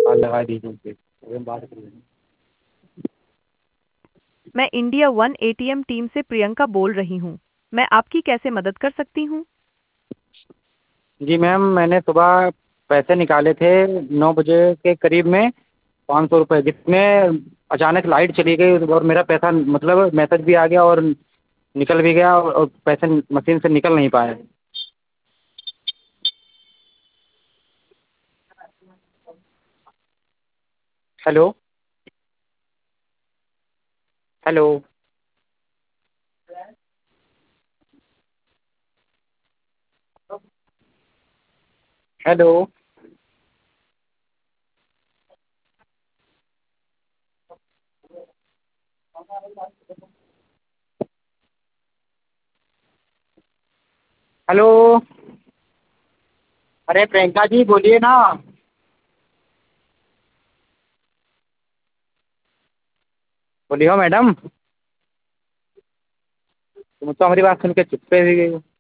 Call लगा दीजिए फिर अभी हम बात कर लेंगे। मैं इंडिया वन एटीएम टीम से प्रियंका बोल रही हूँ। मैं आपकी कैसे मदद कर सकती हूँ? जी मैम, मैंने सुबह पैसे निकाले थे 9 बजे के करीब में, 500 रुपये, जिसमें अचानक लाइट चली गई और मेरा पैसा मतलब मैसेज भी आ गया और निकल भी गया और पैसे मशीन से निकल नहीं पाए। हेलो। हेलो। हेलो। हेलो। अरे प्रियंका जी बोलिए ना। बोलिए मैडम। तुम तो हमारी बात सुन के चुप पे भी गई हो।